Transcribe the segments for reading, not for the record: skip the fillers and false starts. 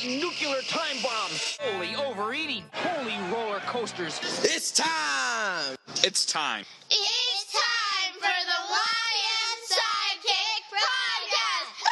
nuclear time bomb. Holy overeating. Holy roller coasters. It's time. It's time. It's time for the YM Sidekick Podcast.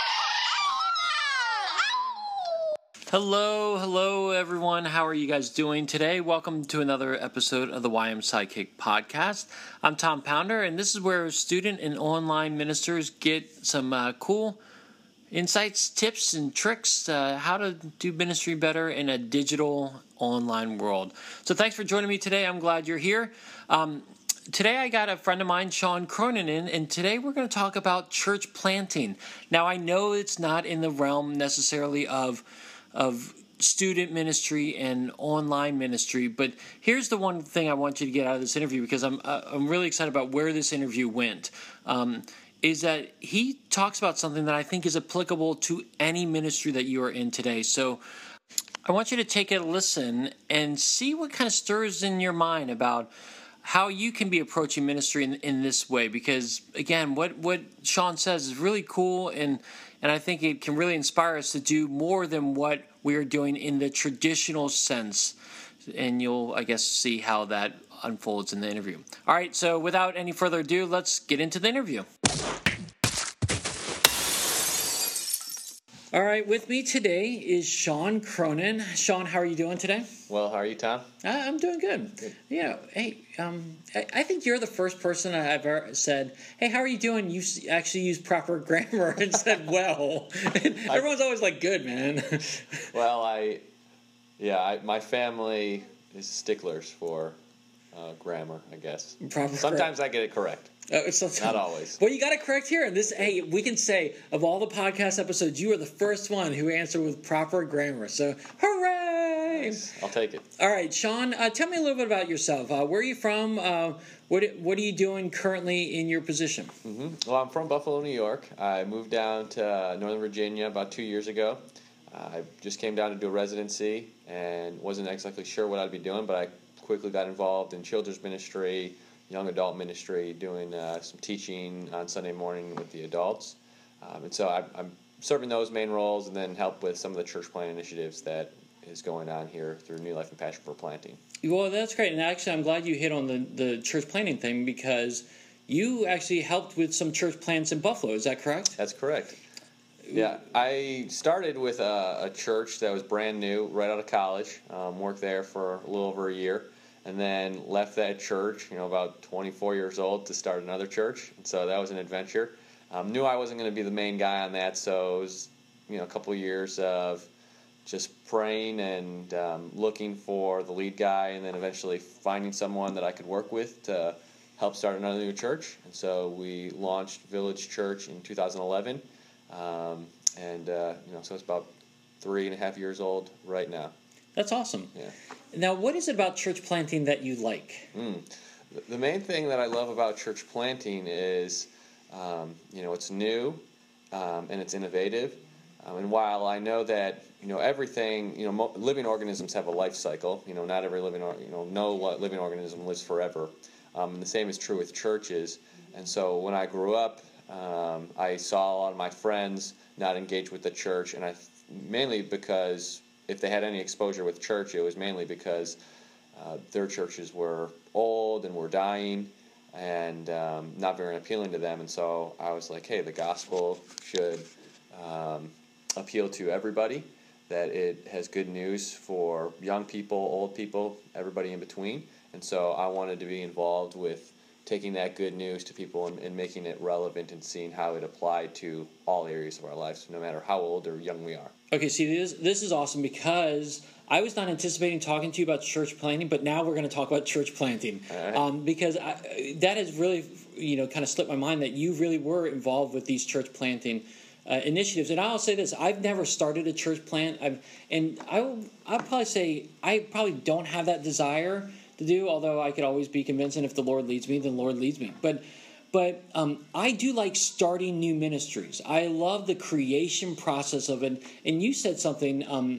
Hello everyone. How are you guys doing today? Welcome to another episode of the YM Sidekick Podcast. I'm Tom Pounder, and this is where student and online ministers get some cool insights, tips, and tricks how to do ministry better in a digital online world. So thanks for joining me today. I'm glad you're here. Today I got a friend of mine, Sean Cronin, in, and today we're going to talk about church planting. Now I know it's not in the realm necessarily of student ministry and online ministry, but here's the one thing I want you to get out of this interview, because I'm really excited about where this interview went. Is that he talks about something that I think is applicable to any ministry that you are in today. So I want you to take a listen and see what kind of stirs in your mind about how you can be approaching ministry in this way. Because, again, what Sean says is really cool, and I think it can really inspire us to do more than what we are doing in the traditional sense. And you'll, I guess, see how that unfolds in the interview. All right, so without any further ado, let's get into the interview. All right, with me today is Sean Cronin. Sean, how are you doing today? Well, how are you, Tom? I'm doing good. Yeah, hey, I think you're the first person I've ever said, hey, how are you doing? You actually use proper grammar and said, well. Everyone's always like, good, man. Well, my family is sticklers for grammar, I guess. Sometimes I get it correct. Not always. Well, you got it correct here. And hey, we can say of all the podcast episodes, you are the first one who answered with proper grammar. So, hooray! Nice. I'll take it. All right, Sean, tell me a little bit about yourself. Where are you from? What are you doing currently in your position? Mm-hmm. Well, I'm from Buffalo, New York. I moved down to Northern Virginia about 2 years ago. I just came down to do a residency and wasn't exactly sure what I'd be doing, but I quickly got involved in children's ministry, young adult ministry, doing some teaching on Sunday morning with the adults. And so I'm serving those main roles and then help with some of the church plant initiatives that is going on here through New Life and Passion for Planting. Well, that's great. And actually, I'm glad you hit on the church planting thing, because you actually helped with some church plants in Buffalo. Is that correct? That's correct. Yeah, I started with a church that was brand new right out of college, worked there for a little over a year, and then left that church, about 24 years old, to start another church. And so that was an adventure. Knew I wasn't going to be the main guy on that, so it was, a couple of years of just praying and looking for the lead guy, and then eventually finding someone that I could work with to help start another new church. And so we launched Village Church in 2011, so it's about 3.5 years old right now. That's awesome. Yeah. Now, what is it about church planting that you like? The main thing that I love about church planting is, it's new and it's innovative. And while I know that, everything, living organisms have a life cycle. Not every no living organism lives forever. And the same is true with churches. And so when I grew up, I saw a lot of my friends not engage with the church, and mainly because if they had any exposure with church, it was mainly because their churches were old and were dying and not very appealing to them. And so I was like, hey, the gospel should appeal to everybody, that it has good news for young people, old people, everybody in between. And so I wanted to be involved with taking that good news to people and making it relevant and seeing how it applied to all areas of our lives, no matter how old or young we are. Okay, see, this is awesome, because I was not anticipating talking to you about church planting, but now we're going to talk about church planting. All right. Because that has really, kind of slipped my mind that you really were involved with these church planting initiatives. And I'll say this, I've never started a church plant, I'll probably say I probably don't have that desire to do, although I could always be convinced, and if the Lord leads me, then the Lord leads me. But I do like starting new ministries. I love the creation process of it. And you said something,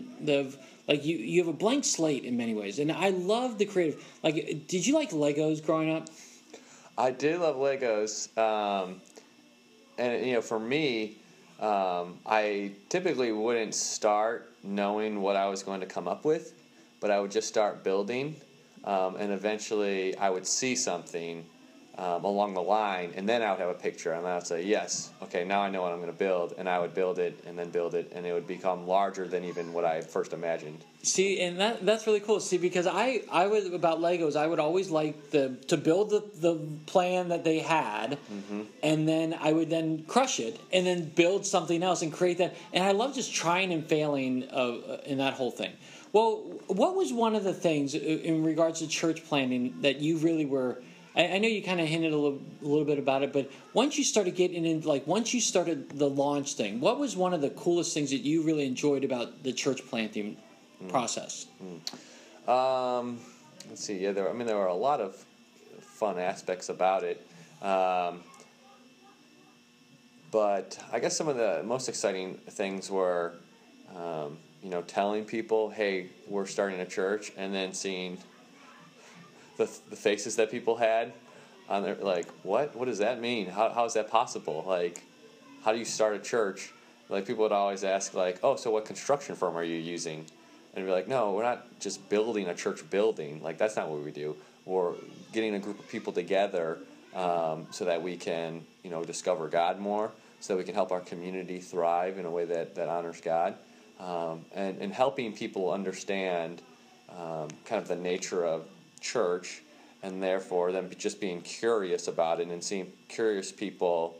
you have a blank slate in many ways. And I love the creative. Did you like Legos growing up? I did love Legos. And, for me, I typically wouldn't start knowing what I was going to come up with, but I would just start building, and eventually I would see something along the line, and then I would have a picture, and I would say, yes, okay, now I know what I'm going to build, and I would build it, and then build it, and it would become larger than even what I had first imagined. See, and that's really cool. See, because I would, about Legos, I would always like to build the plan that they had, and then I would then crush it, and then build something else and create that. And I love just trying and failing in that whole thing. Well, what was one of the things in regards to church planning that you really were? I know you kind of hinted a little bit about it, but once you started getting in, like once you started the launch thing, what was one of the coolest things that you really enjoyed about the church planting process? Let's see. Yeah, there were a lot of fun aspects about it, but I guess some of the most exciting things were, telling people, "Hey, we're starting a church," and then seeing the faces that people had on their, like, what does that mean? How is that possible? Like, how do you start a church? Like, people would always ask, like, oh, so what construction firm are you using? And be like, no, we're not just building a church building. Like, that's not what we do. We're getting a group of people together so that we can, discover God more, so that we can help our community thrive in a way that honors God, and helping people understand kind of the nature of church, and therefore them just being curious about it, and seeing curious people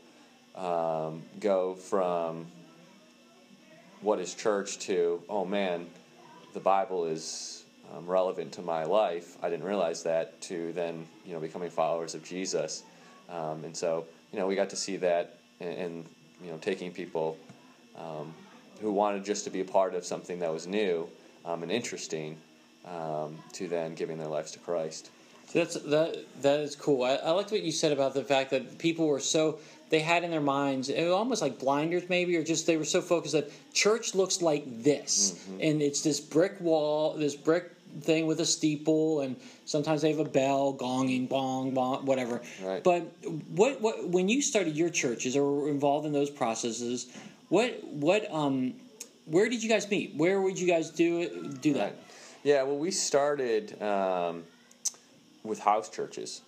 go from what is church to, oh man, the Bible is relevant to my life. I didn't realize that, to then becoming followers of Jesus, and so we got to see that, and taking people who wanted just to be a part of something that was new and interesting, to then giving their lives to Christ. So that is cool. I liked what you said about the fact that people were they had in their minds, it was almost like blinders maybe, or just they were so focused that church looks like this, and it's this brick wall, this brick thing with a steeple, and sometimes they have a bell, gonging, bong, bong, whatever. Right. But what when you started your churches or were involved in those processes, where did you guys meet? Where would you guys do that? Right. Yeah, well, we started with house churches.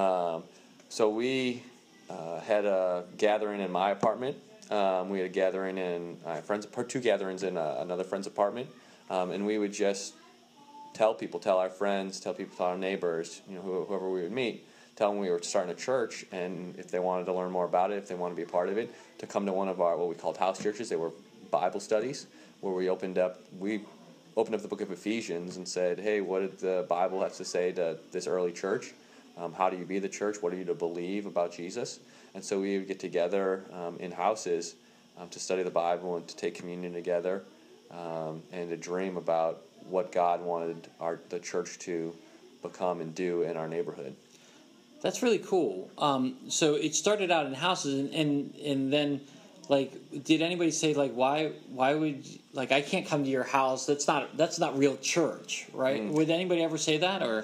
So we had a gathering in my apartment. We had a gathering in two gatherings in another friend's apartment, and we would just tell our friends, tell our neighbors, whoever we would meet, tell them we were starting a church, and if they wanted to learn more about it, if they wanted to be a part of it, to come to one of our what we called house churches. They were Bible studies where we opened up the book of Ephesians and said, hey, what did the Bible have to say to this early church? How do you be the church? What are you to believe about Jesus? And so we would get together in houses to study the Bible and to take communion together, and to dream about what God wanted the church to become and do in our neighborhood. That's really cool. So it started out in houses, and then, like, did anybody say, like, why would, like, I can't come to your house? That's not real church, right? Would anybody ever say that, or?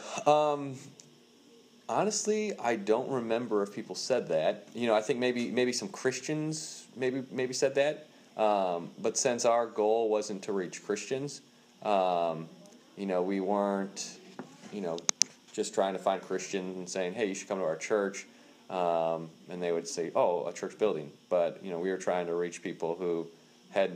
Honestly, I don't remember if people said that. I think maybe some Christians maybe said that. But since our goal wasn't to reach Christians, we weren't, just trying to find Christians and saying, hey, you should come to our church. And they would say, oh, a church building. But, we were trying to reach people who had,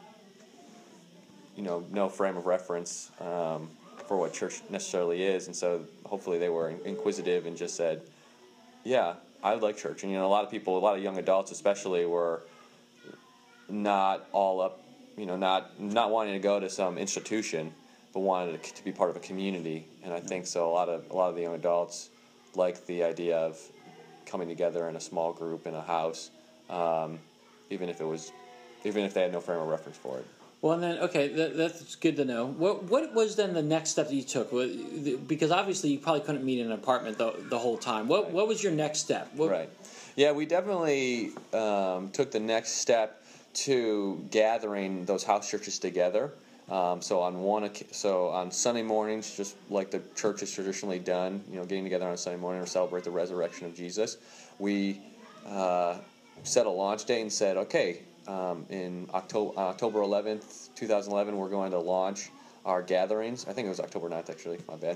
no frame of reference for what church necessarily is. And so hopefully they were inquisitive and just said, yeah, I like church. And, a lot of young adults especially, were not all up, not wanting to go to some institution, but wanted to be part of a community. And I think so a lot of the young adults like the idea of coming together in a small group in a house, even if they had no frame of reference for it. Well, and then, okay, that's good to know. What was then the next step that you took? Because obviously you probably couldn't meet in an apartment the whole time. What was your next step? Right. Yeah, we definitely took the next step to gathering those house churches together. So on Sunday mornings, just like the church has traditionally done, getting together on a Sunday morning to celebrate the resurrection of Jesus, we set a launch date and said, okay, in October 11th, 2011, we're going to launch our gatherings. I think it was October 9th, actually. My bad.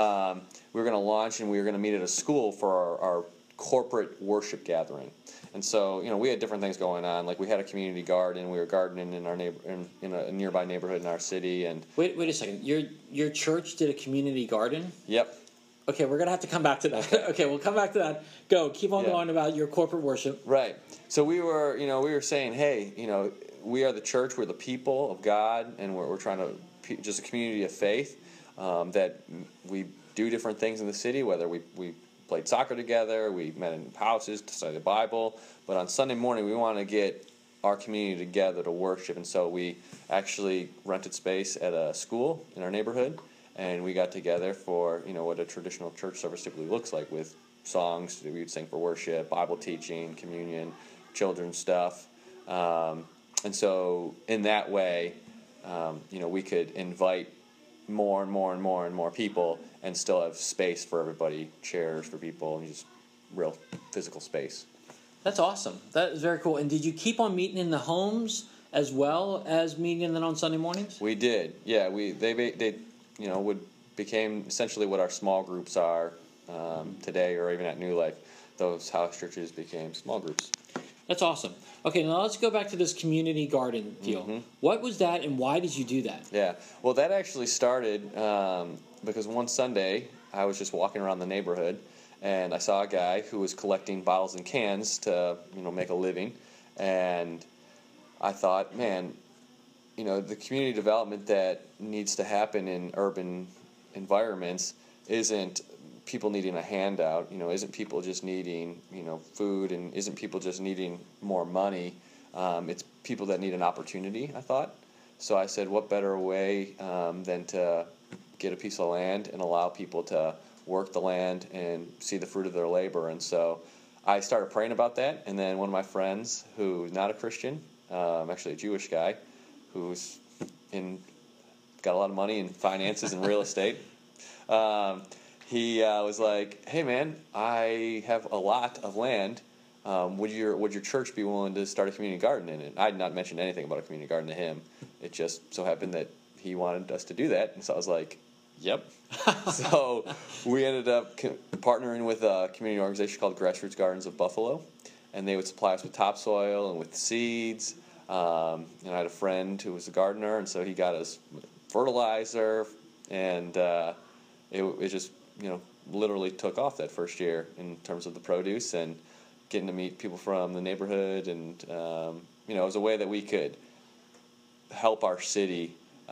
We were going to launch, and we were going to meet at a school for our corporate worship gathering. And so, we had different things going on. Like, we had a community garden. We were gardening in our in a nearby neighborhood in our city. And wait a second. Your church did a community garden? Yep. Okay, we're gonna have to come back to that. Okay, we'll come back to that. Go. Keep on going about your corporate worship. Right. So we were saying, hey, we are the church. We're the people of God, and we're trying to just a community of faith that we do different things in the city. Whether we played soccer together, we met in houses to study the Bible. But on Sunday morning, we want to get our community together to worship, and so we actually rented space at a school in our neighborhood. And we got together for, what a traditional church service typically looks like, with songs that we would sing for worship, Bible teaching, communion, children's stuff. And so in that way, we could invite more and more and more and more people and still have space for everybody, chairs for people, and just real physical space. That's awesome. That is very cool. And did you keep on meeting in the homes as well as meeting then on Sunday mornings? We did. Yeah, they became essentially what our small groups are today, or even at New Life. Those house churches became small groups. That's awesome. Okay, now let's go back to this community garden deal. Mm-hmm. What was that, and why did you do that? Yeah, well, that actually started because one Sunday I was just walking around the neighborhood, and I saw a guy who was collecting bottles and cans to make a living, and I thought, man, the community development that needs to happen in urban environments isn't people needing a handout, isn't people just needing, food, and isn't people just needing more money. It's people that need an opportunity, I thought. So I said, what better way than to get a piece of land and allow people to work the land and see the fruit of their labor. And so I started praying about that, and then one of my friends, who's not a Christian, actually a Jewish guy, who's got a lot of money in finances and real estate. He was like, "Hey man, I have a lot of land. Would your church be willing to start a community garden in it?" I had not mentioned anything about a community garden to him. It just so happened that he wanted us to do that, and so I was like, "Yep." So we ended up partnering with a community organization called Grassroots Gardens of Buffalo, and they would supply us with topsoil and with seeds. And I had a friend who was a gardener, and so he got us fertilizer, and it just literally took off that first year in terms of the produce and getting to meet people from the neighborhood, and it was a way that we could help our city,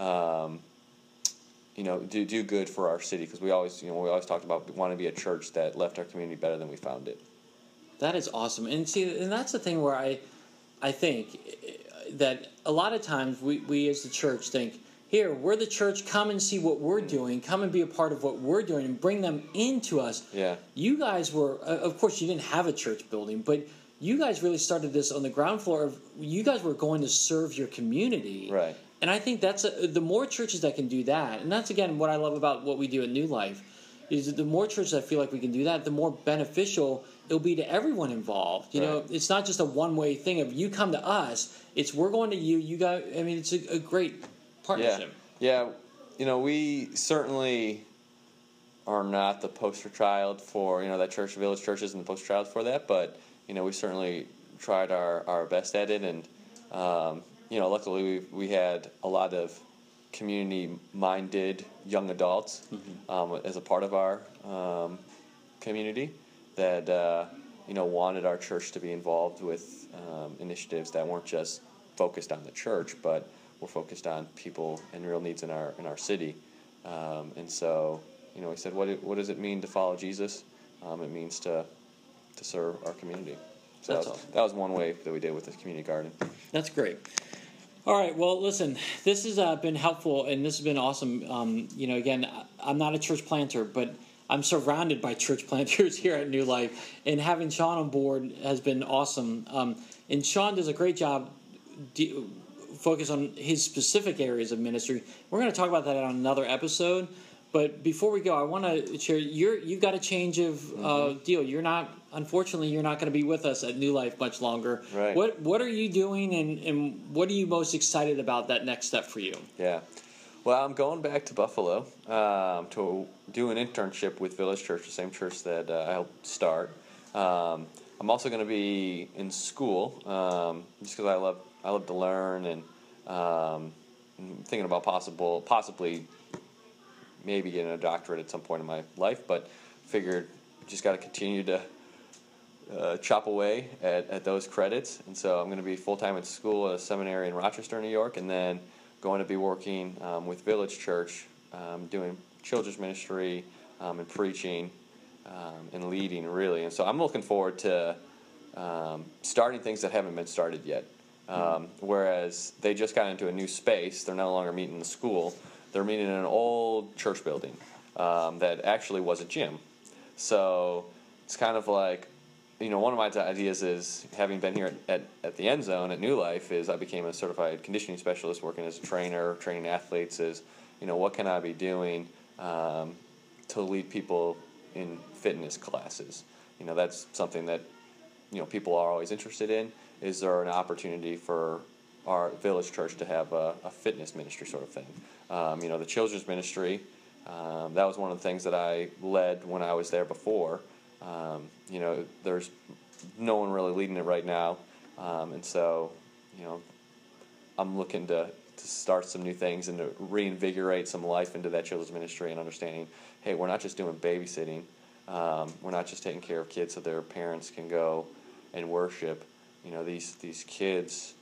do good for our city, because we always talked about wanting to be a church that left our community better than we found it. That is awesome, and that's the thing where I think that a lot of times we as the church think, here, we're the church, come and see what we're doing, come and be a part of what we're doing, and bring them into us. Yeah. You guys were, of course, you didn't have a church building, but you guys really started this on the ground floor of, you guys were going to serve your community. Right. And I think that's, the more churches that can do that, and that's, again, what I love about what we do at New Life, is that the more churches that feel like we can do that, the more beneficial it'll be to everyone involved. You know, it's not just a one-way thing of you come to us, it's we're going to you, you guys, I mean, it's a great partnership. Yeah, we certainly are not the poster child for, that Church Village Church isn't the poster child for that, but, we certainly tried our best at it, and, luckily we had a lot of community-minded young adults as a part of our community that, wanted our church to be involved with initiatives that weren't just focused on the church, but were focused on people and real needs in our city. And so, we said, what does it mean to follow Jesus? It means to serve our community. So that was one way that we did with the community garden. That's great. All right, well, listen, this has been helpful, and this has been awesome. Again, I'm not a church planter, but I'm surrounded by church planters here at New Life, and having Sean on board has been awesome. And Sean does a great job focus on his specific areas of ministry. We're going to talk about that on another episode, But before we go, I want to share. You've got a change of deal. Unfortunately, you're not going to be with us at New Life much longer. Right. What are you doing, and what are you most excited about that next step for you? Yeah. Well, I'm going back to Buffalo to do an internship with Village Church, the same church that I helped start. I'm also going to be in school just because I love to learn, and I'm thinking about possibly maybe getting a doctorate at some point in my life, but figured just got to continue to chop away at those credits. And so I'm going to be full-time at school at a seminary in Rochester, New York, and then going to be working with Village Church, doing children's ministry and preaching and leading, really. And so I'm looking forward to starting things that haven't been started yet. Whereas they just got into a new space, they're no longer meeting in the school. They're meeting in an old church building that actually was a gym. So it's kind of like, one of my ideas is, having been here at the End Zone at New Life, is I became a certified conditioning specialist working as a trainer, training athletes, is, what can I be doing to lead people in fitness classes? That's something that, people are always interested in. Is there an opportunity for our Village Church to have a fitness ministry sort of thing? The children's ministry, that was one of the things that I led when I was there before. There's no one really leading it right now. And so, I'm looking to start some new things and to reinvigorate some life into that children's ministry, and understanding, hey, we're not just doing babysitting. We're not just taking care of kids so their parents can go and worship. These kids,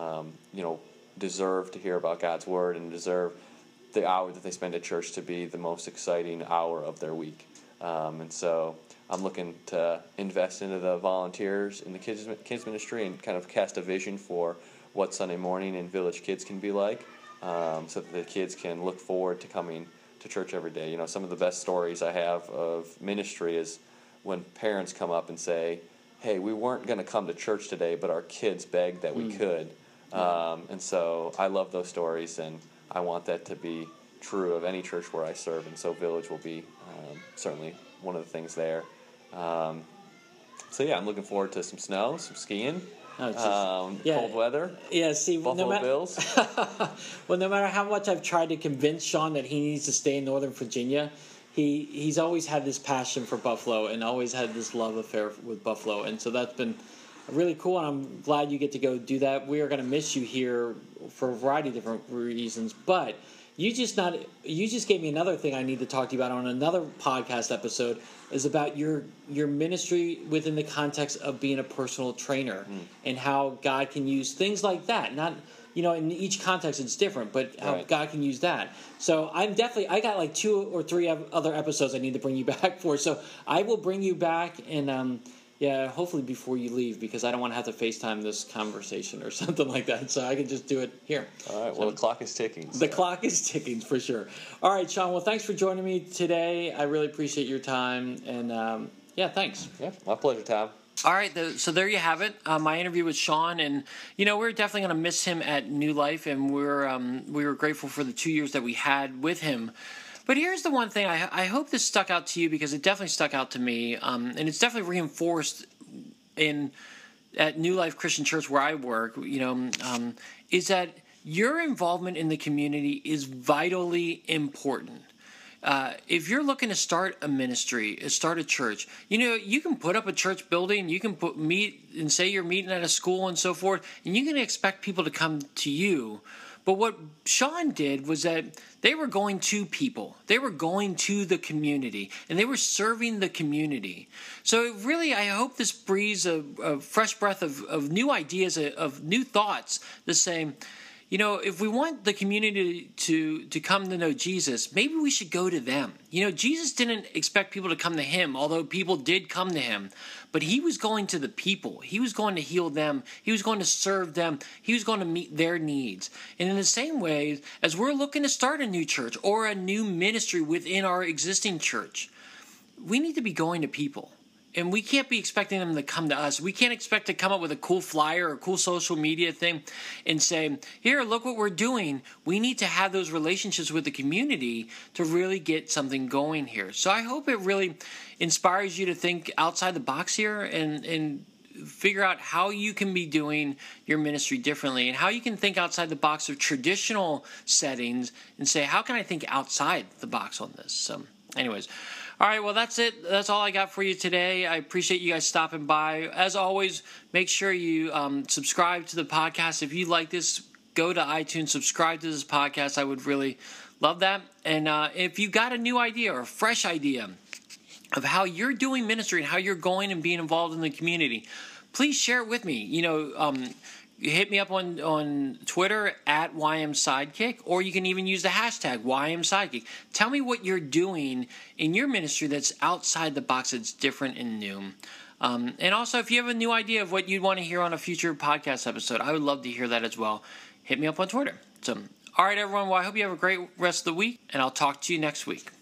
deserve to hear about God's word, and deserve the hour that they spend at church to be the most exciting hour of their week. And so I'm looking to invest into the volunteers in the kids ministry, and kind of cast a vision for what Sunday morning in Village Kids can be like, so that the kids can look forward to coming to church every day. Some of the best stories I have of ministry is when parents come up and say, hey, we weren't going to come to church today, but our kids begged that we could. And so I love those stories, and I want that to be true of any church where I serve. And so Village will be certainly one of the things there. I'm looking forward to some snow, some skiing, cold weather. Yeah, see, Buffalo Bills. Well, no matter how much I've tried to convince Sean that he needs to stay in Northern Virginia, he's always had this passion for Buffalo, and always had this love affair with Buffalo. And so that's been really cool, and I'm glad you get to go do that. We are going to miss you here for a variety of different reasons, but you just gave me another thing I need to talk to you about on another podcast episode, is about your ministry within the context of being a personal trainer, and how God can use things like that. Not, in each context it's different, but how God can use that. So I got like 2 or 3 other episodes I need to bring you back for. So I will bring you back, and hopefully before you leave, because I don't want to have to FaceTime this conversation or something like that. So I can just do it here. All right. Well, the clock is ticking. The clock is ticking for sure. All right, Sean. Well, thanks for joining me today. I really appreciate your time. And thanks. Yeah, my pleasure, Tom. All right, so there you have it. My interview with Sean, and we're definitely going to miss him at New Life, and we were grateful for the 2 years that we had with him. But here's the one thing, I hope this stuck out to you, because it definitely stuck out to me, and it's definitely reinforced at New Life Christian Church where I work. Is that your involvement in the community is vitally important. If you're looking to start a ministry, start a church, you can put up a church building, you can meet and say you're meeting at a school and so forth, and you can expect people to come to you. But what Sean did was that they were going to people. They were going to the community, and they were serving the community. So really, I hope this breathes a fresh breath of new ideas, of new thoughts, the same. If we want the community to come to know Jesus, maybe we should go to them. Jesus didn't expect people to come to him, although people did come to him. But he was going to the people. He was going to heal them. He was going to serve them. He was going to meet their needs. And in the same way, as we're looking to start a new church or a new ministry within our existing church, we need to be going to people. And we can't be expecting them to come to us. We can't expect to come up with a cool flyer or a cool social media thing and say, here, look what we're doing. We need to have those relationships with the community to really get something going here. So I hope it really inspires you to think outside the box here and figure out how you can be doing your ministry differently and how you can think outside the box of traditional settings and say, how can I think outside the box on this? So anyways, all right, well, that's it. That's all I got for you today. I appreciate you guys stopping by. As always, make sure you subscribe to the podcast. If you like this, go to iTunes, subscribe to this podcast. I would really love that. And if you got a new idea or a fresh idea of how you're doing ministry and how you're going and being involved in the community, please share it with me. You hit me up on Twitter at YMSidekick, or you can even use the hashtag YMSidekick. Tell me what you're doing in your ministry that's outside the box, that's different and new. And also, if you have a new idea of what you'd want to hear on a future podcast episode, I would love to hear that as well. Hit me up on Twitter. So, all right, everyone. Well, I hope you have a great rest of the week, and I'll talk to you next week.